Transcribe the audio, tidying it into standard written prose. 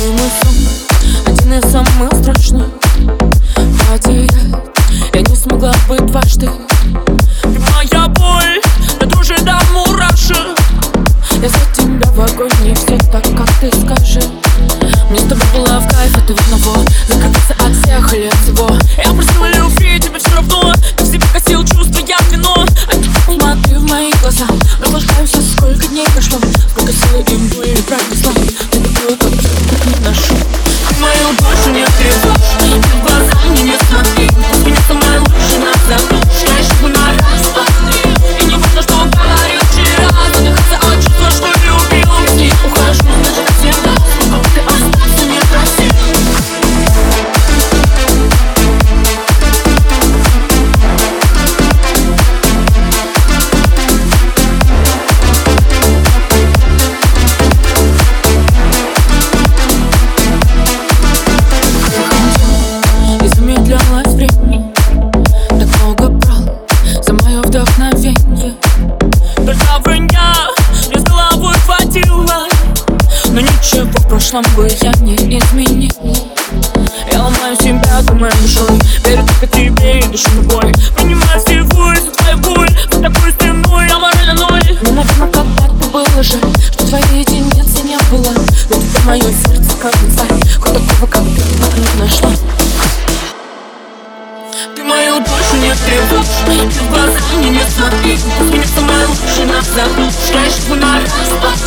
Твой мой сон, один из самых страшных. Потерять я не смогла быть дважды. Ты моя боль, до дрожи до мурашек. Я за тебя в огонь, все так, как ты скажешь. Мне с тобой было в кайф, это одного. Закрыться от всех или от всего. Я просила любви, тебе все равно. Ты в себе косил чувства, я вино. А ты посмотри в мои глаза. Наслаждаемся, сколько дней прошло. Сколько силы и боли пронесла. Я люблю, как не ношу. Ты мою душу не тревожь. Ты в глаза мне не смотри. Пусть меня самая лучшая назовут. Знаешь, чтобы на раз, два, три. И не важно, что говорил вчера. Задыхаться от чувства, что любил. Если я ухожу, значит всегда. Ты остался, не проси. И замедлялось время. Так много брал за мое вдохновение. Только вранья мне с головой хватило. Но ничего в прошлом бы я не изменил. Я ломаю себя, думаю душой. Верю только тебе и душу бой. Принимаю всего из-за твою боль. За такой стеной я морально ноль. Мне, наверное, когда-то было жаль, что твоей единицы не было. Но теперь мое сердце как инсайт. Хоть такого, как ты, не нашла. Ты мою душу не тревожь. Ты в глаза мне не смотри. Пусть меня самая лучшая назовут. Знаешь, чтобы на раз, два,